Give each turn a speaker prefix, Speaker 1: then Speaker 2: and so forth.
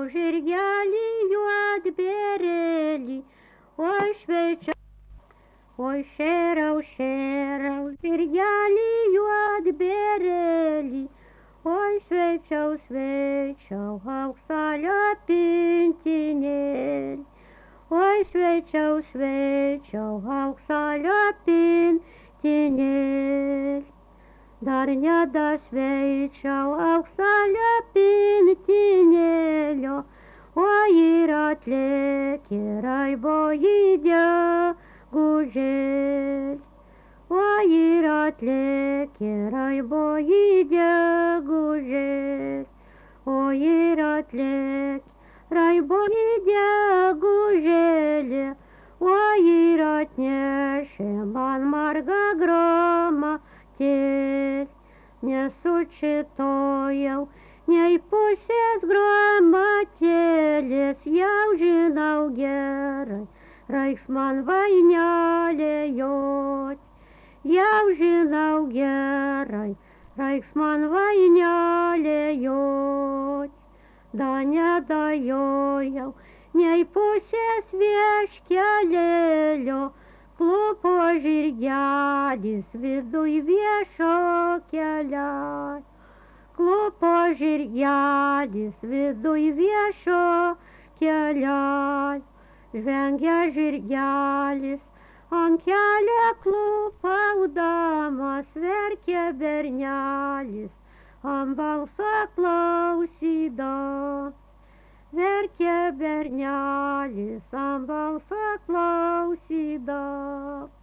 Speaker 1: žirgelį juodbėrėlį, oi šveičiau. Oi šėriau, šėriau, žirgelį juodbėrėlį, oi šveičiau, šveičiau, auksalio pintinėlį. Oi šveičiau, šveičiau, auksalio pintinėlį. Dar nedašveičiau auksalio pintinėlio, oi ir atlėkė raiboji gegužėlį. Oi ir atlėkė raiboji gegužėlį, oi ir atlėkė raiboji gegužėlį, oi ir atnešė man margą gramatėlį. Nesučitojau nei pusės gramatėlės, jau žinau gerai, reiks man vainelė jot. Jau žinau gerai, reiks man vainelė jot. Da nedajojau nei pusės vieškelėlio, klupo žirgelis viduj viešo kelio. Klupo žirgelis viduj viešo kelio. Žvengia žirgelis ant kelio klupaudamas, verkia bernelis ant balso klausydamas. Verkia bernelis ant balso klausydamas.